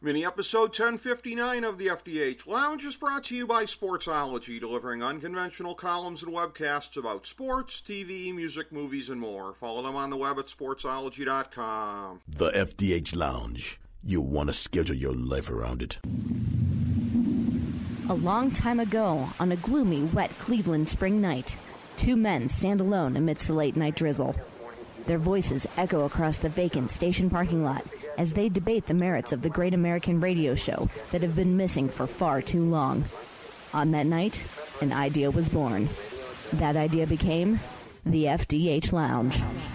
Mini episode 1059 of the FDH Lounge is brought to you by Sportsology, delivering unconventional columns and webcasts about sports, TV, music, movies, and more. Follow them on the web at sportsology.com. The FDH Lounge. You'll want to schedule your life around it. A long time ago, on a gloomy, wet Cleveland spring night, two men stand alone amidst the late-night drizzle. Their voices echo across the vacant station parking lot as they debate the merits of the great American radio show that have been missing for far too long. On that night, an idea was born. That idea became the FDH Lounge.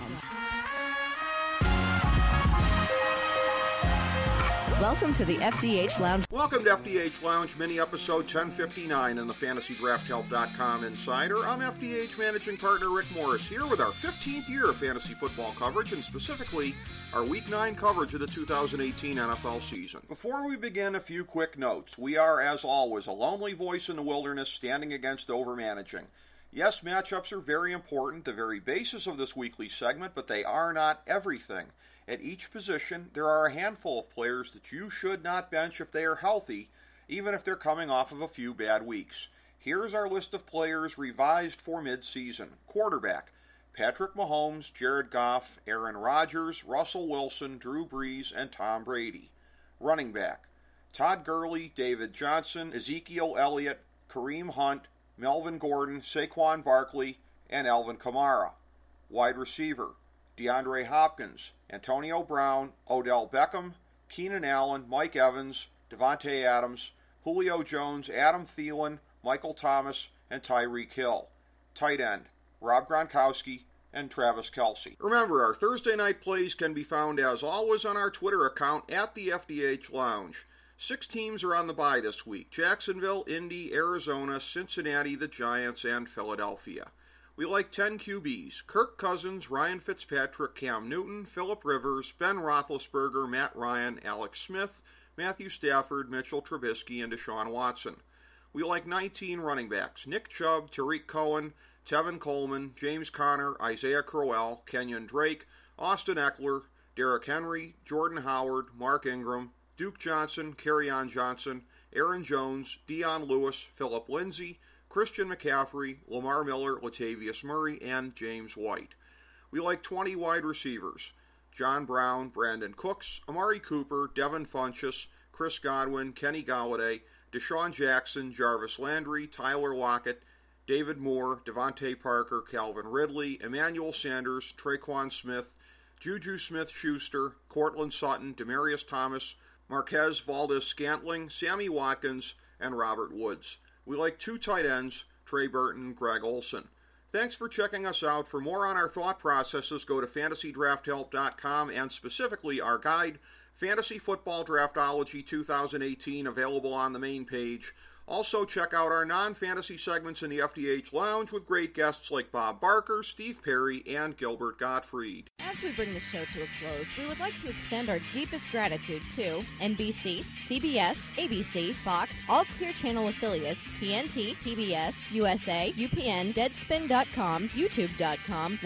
Welcome to the FDH Lounge. Welcome to FDH Lounge, mini episode 1059 in the FantasyDraftHelp.com Insider. I'm FDH Managing Partner Rick Morris here with our 15th year of fantasy football coverage, and specifically our Week 9 coverage of the 2018 NFL season. Before we begin, a few quick notes. We are, as always, a lonely voice in the wilderness standing against overmanaging. Yes, matchups are very important, the very basis of this weekly segment, but they are not everything. At each position, there are a handful of players that you should not bench if they are healthy, even if they're coming off of a few bad weeks. Here's our list of players revised for mid-season. Quarterback: Patrick Mahomes, Jared Goff, Aaron Rodgers, Russell Wilson, Drew Brees, and Tom Brady. Running back: Todd Gurley, David Johnson, Ezekiel Elliott, Kareem Hunt, Melvin Gordon, Saquon Barkley, and Alvin Kamara. Wide receiver: DeAndre Hopkins, Antonio Brown, Odell Beckham, Keenan Allen, Mike Evans, Devontae Adams, Julio Jones, Adam Thielen, Michael Thomas, and Tyreek Hill. Tight end: Rob Gronkowski and Travis Kelce. Remember, our Thursday night plays can be found as always on our Twitter account at the FDH Lounge. 6 teams are on the bye this week: Jacksonville, Indy, Arizona, Cincinnati, the Giants, and Philadelphia. We like 10 QBs: Kirk Cousins, Ryan Fitzpatrick, Cam Newton, Phillip Rivers, Ben Roethlisberger, Matt Ryan, Alex Smith, Matthew Stafford, Mitchell Trubisky, and Deshaun Watson. We like 19 running backs: Nick Chubb, Tariq Cohen, Tevin Coleman, James Conner, Isaiah Crowell, Kenyon Drake, Austin Eckler, Derrick Henry, Jordan Howard, Mark Ingram, Duke Johnson, Kerryon Johnson, Aaron Jones, Dion Lewis, Philip Lindsay, Christian McCaffrey, Lamar Miller, Latavius Murray, and James White. We like 20 wide receivers: John Brown, Brandon Cooks, Amari Cooper, Devin Funchess, Chris Godwin, Kenny Golladay, Deshaun Jackson, Jarvis Landry, Tyler Lockett, David Moore, Devontae Parker, Calvin Ridley, Emmanuel Sanders, Traquan Smith, Juju Smith-Schuster, Cortland Sutton, Demaryius Thomas, Marquez Valdes-Scantling, Sammy Watkins, and Robert Woods. We like 2 tight ends: Trey Burton, Greg Olsen. Thanks for checking us out. For more on our thought processes, go to FantasyDraftHelp.com and specifically our guide, Fantasy Football Draftology 2018, available on the main page. Also, check out our non-fantasy segments in the FDH Lounge with great guests like Bob Barker, Steve Perry, and Gilbert Gottfried. As we bring the show to a close, we would like to extend our deepest gratitude to NBC, CBS, ABC, Fox, all Clear Channel affiliates, TNT, TBS, USA, UPN, Deadspin.com, YouTube.com,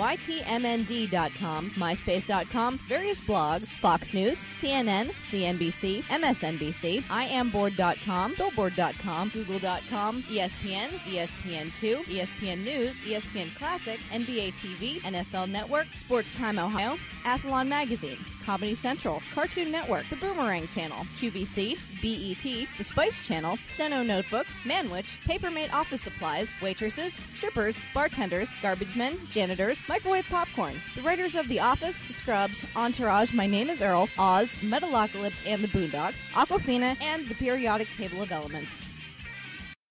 YTMND.com, MySpace.com, various blogs, Fox News, CNN, CNBC, MSNBC, IamBoard.com, Billboard.com, Google.com, ESPN, ESPN2, ESPN News, ESPN Classic, NBA TV, NFL Network, Sports Time Ohio, Athlon Magazine, Comedy Central, Cartoon Network, The Boomerang Channel, QVC, BET, The Spice Channel, Steno Notebooks, Manwich, Papermate Office Supplies, waitresses, strippers, bartenders, garbage men, janitors, microwave popcorn, the writers of The Office, Scrubs, Entourage, My Name is Earl, Oz, Metalocalypse and the Boondocks, Aquafina, and The Periodic Table of Elements.